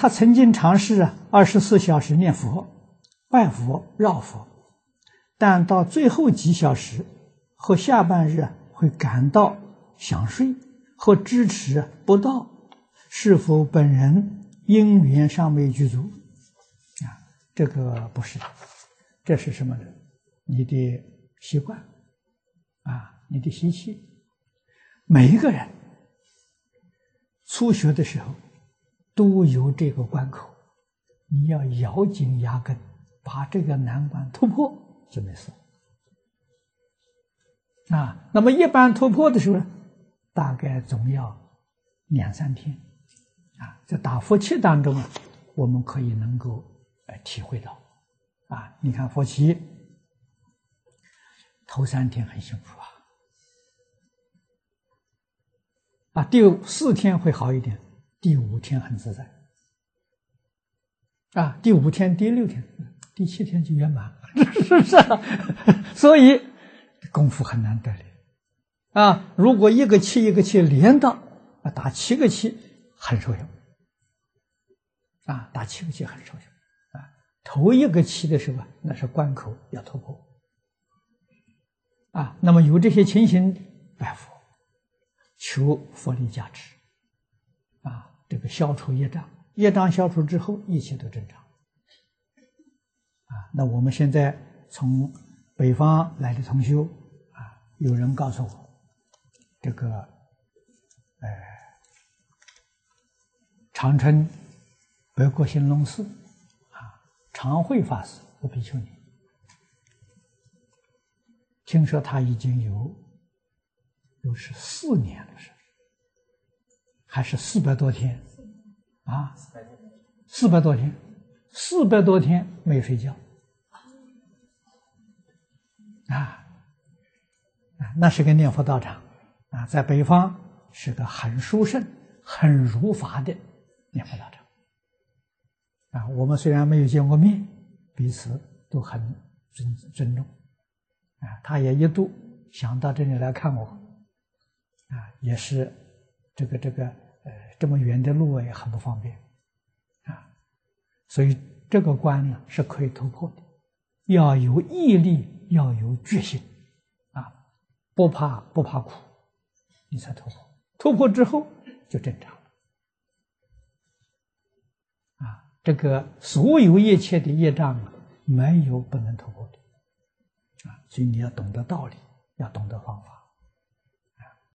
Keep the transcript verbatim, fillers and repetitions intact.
他曾经尝试啊二十四小时念佛、拜佛、绕佛，但到最后几小时和下半日啊会感到想睡或支持不到，是否本人因缘尚未具足？啊，这个不是，这是什么呢？你的习惯啊，你的习气。每一个人初学的时候都有这个关口，你要咬紧牙根，把这个难关突破就没事啊。那么一般突破的时候呢，大概总要两三天啊。在打佛七当中啊，我们可以能够呃体会到啊。你看佛七头三天很辛苦啊。啊，第四天会好一点，第五天很自在，啊，第五天、第六天、第七天就圆满了，是不是啊？所以功夫很难得的啊！如果一个气一个气连到啊，打七个气很受用啊，打七个气很受用啊。头一个气的时候啊，那是关口要突破啊。那么有这些情形，拜佛。求佛力加持啊，这个消除业障，业障消除之后，一切都正常啊。那我们现在从北方来的同修啊，有人告诉我，这个呃，长春北国兴隆寺啊，常慧法师我比丘尼，听说他已经有。都是四年了，是还是四百多天啊？四百多天，四百多天没睡觉啊！那是个念佛道场啊，在北方是个很殊胜、很如法的念佛道场啊。我们虽然没有见过面，彼此都很尊尊重啊。他也一度想到这里来看我。啊，也是这个这个呃，这么远的路也很不方便啊，所以这个关呢是可以突破的，要有毅力，要有决心啊，不怕不怕苦，你才突破。突破之后就正常了啊。这个所有一切的业障啊，没有不能突破的啊，所以你要懂得道理，要懂得方法。